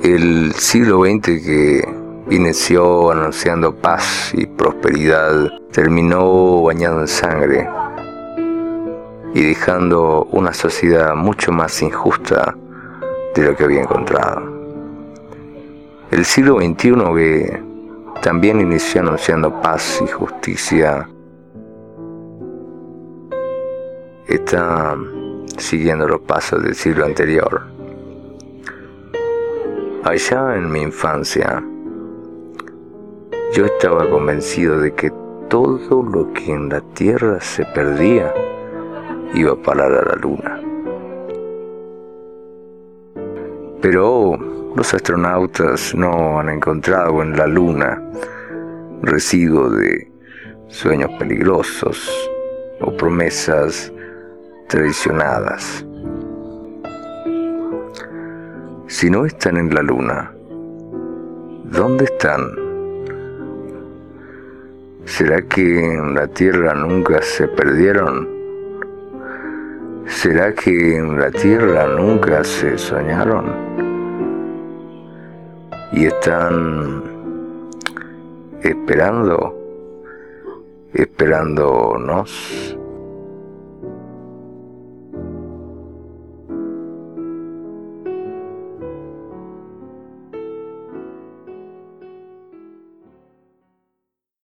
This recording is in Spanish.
El siglo XX, que inició anunciando paz y prosperidad, terminó bañado en sangre y dejando una sociedad mucho más injusta de lo que había encontrado. El siglo XXI, que también inició anunciando paz y justicia, está siguiendo los pasos del siglo anterior. Allá en mi infancia, yo estaba convencido de que todo lo que en la Tierra se perdía iba a parar a la Luna. Pero los astronautas no han encontrado en la Luna residuos de sueños peligrosos o promesas traicionadas. Si no están en la Luna, ¿dónde están? ¿Será que en la Tierra nunca se perdieron? ¿Será que en la Tierra nunca se soñaron? Y están esperándonos.